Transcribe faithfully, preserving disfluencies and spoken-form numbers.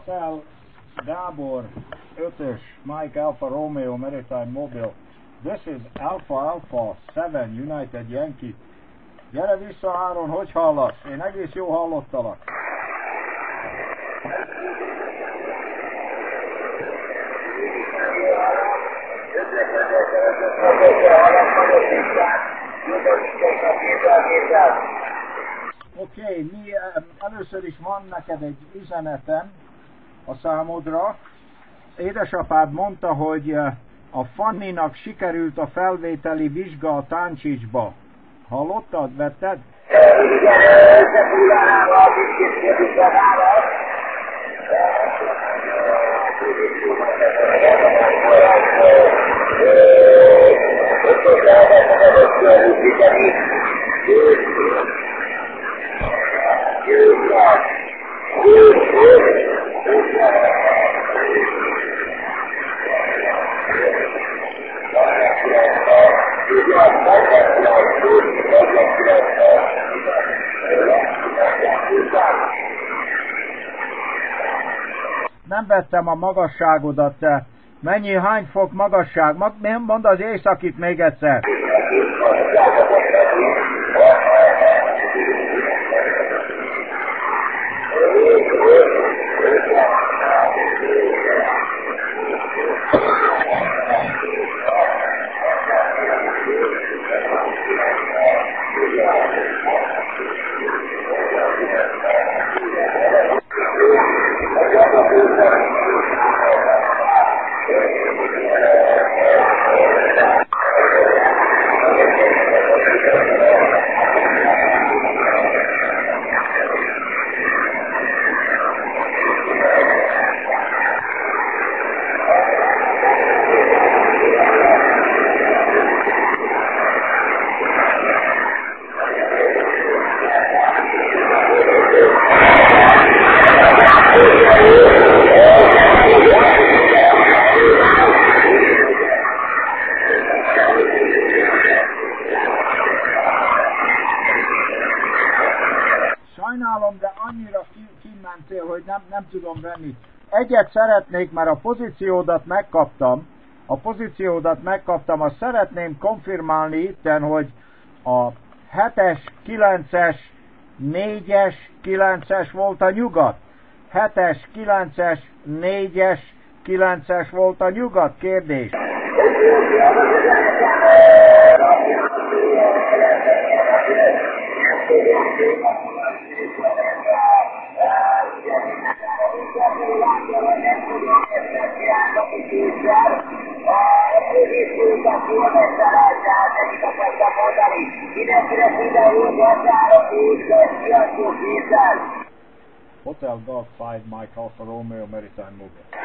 Hotel Gábor ötös Mike Alfa Romeo Maritime Mobile. This is Alpha Alpha seven United Yankee. Gyere vissza, Áron, hogy hallasz? Én egész jó hallottalak. Oké, okay, mi először is van neked egy üzenetem a számodra. Édesapád mondta, hogy a Fanninak sikerült a felvételi vizsga a Táncsicsba. Hallottad? Vetted? Igen, összefúrálva a kis vizsgálat. Nem vettem a magasságodat, te. Mennyi, hány fok magasság? Mondd az északit még egyszer. Sajnálom, de annyira kimentél, hogy nem, nem tudom venni. Egyet szeretnék, mert a pozíciódat megkaptam. A pozíciódat megkaptam, azt szeretném konfirmálni itten, hogy a hetes, kilences, négyes, kilences volt a nyugat. hetes, kilences, négyes, kilences volt a nyugat. Kérdés. Hotel Golf five Mike Alfa Romeo Maritime Mobile.